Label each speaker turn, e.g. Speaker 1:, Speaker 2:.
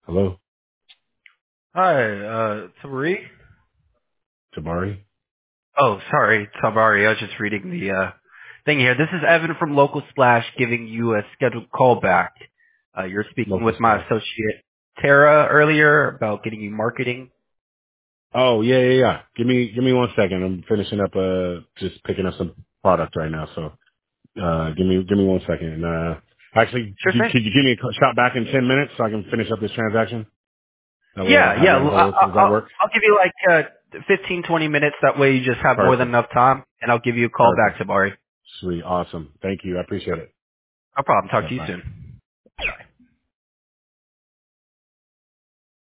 Speaker 1: Hello,
Speaker 2: Hi, Tabari?
Speaker 1: Tabari.
Speaker 2: Oh, sorry, Tabari. I was just reading the thing here. This is Evan from Local Splash giving you a scheduled call back. You're speaking
Speaker 1: Local
Speaker 2: with my
Speaker 1: Splash.
Speaker 2: associate Tara earlier about getting you marketing.
Speaker 1: Oh yeah. Give me 1 second. I'm finishing up just picking up some product right now. So give me 1 second. Actually,
Speaker 2: Sure thing.
Speaker 1: could you give me a shot back in 10 minutes so I can finish up this transaction? That way I
Speaker 2: Yeah,
Speaker 1: don't have
Speaker 2: yeah.
Speaker 1: you on hold. Does that work?
Speaker 2: I'll give you like 15, 20 minutes. That way you just have more than
Speaker 1: Perfect.
Speaker 2: enough time, and I'll give you a call back,
Speaker 1: Perfect.
Speaker 2: Tabari.
Speaker 1: Sweet. Awesome. Thank you. I appreciate it.
Speaker 2: No problem. Talk
Speaker 1: Yeah.
Speaker 2: to you
Speaker 1: Bye.
Speaker 2: soon.